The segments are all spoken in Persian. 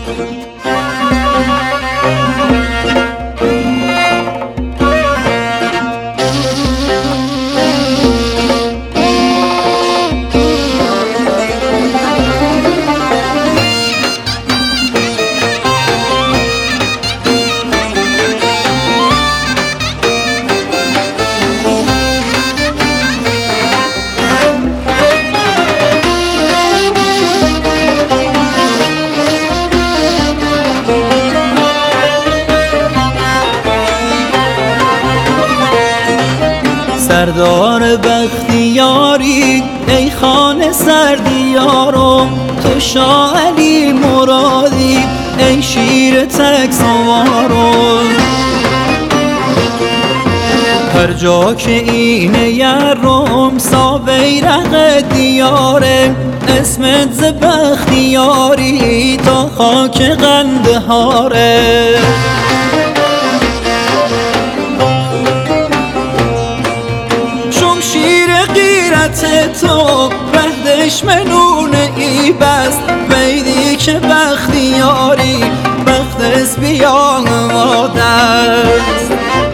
سردار بختیاری ای خانه سردیارم، تو شاه علی مرادی ای شیر تک سوارم. هر جا که اینه یارم سا بیرق دیاره، اسمت ز بختیاری تا خاک قندهاره. تو بهدش منون ای بست بیدی که بختیاری بختس بیان مادست.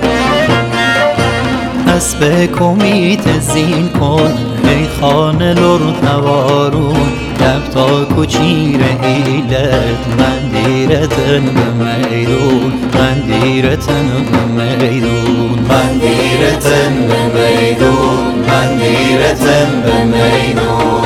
اسب کمیت زین کن ای خانه لرتوارون، لب تا کچیر ایلت من دیرتن به میدون، من دیرتن به میدون، من دیرتن به میدون، من دیرتن به میدون.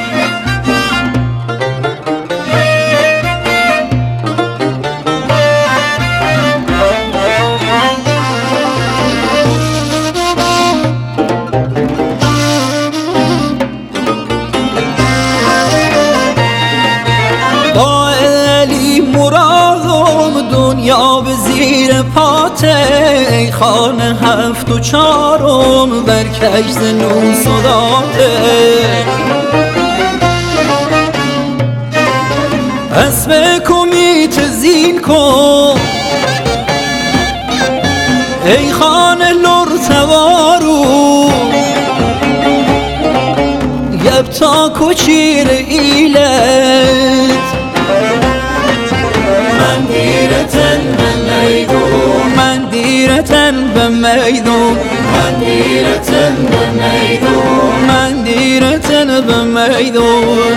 با علی مرادم دنیا به زیر پاته، ای خانه هفت و چارم بر کشت نو صداته. اسب کمیت زین کن ای خانه لرتوارو، یب تا کچیر ایلت من دیرتن به میدون، من دیرتن به میدون، من دیرتن به میدون، من دیرتن به میدون.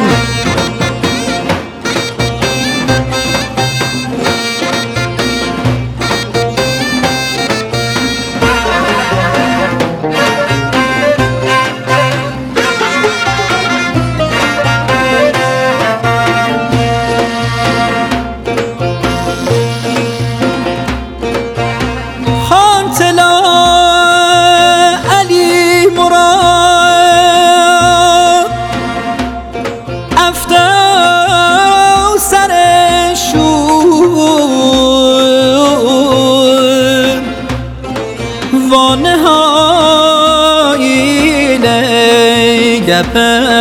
گپت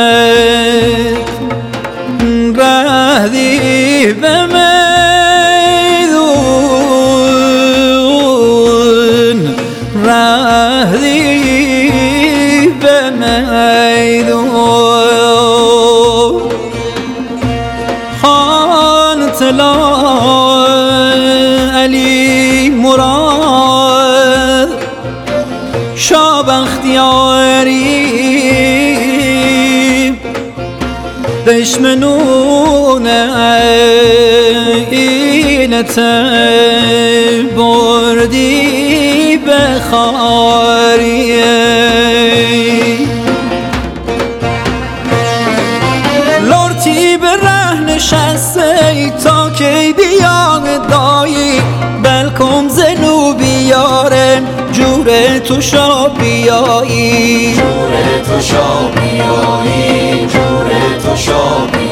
رهدی به میدون، رهدی به میدون. خان طلا علی مراد شاه بختیاری دشمنون اینت بردی به خاریه. لرتی به ره نشسته تا کی بیان دایی، بلکم زنو بیاره جور تو شا بیایی، جور تو شا بیایی، جور تو شا بیایی.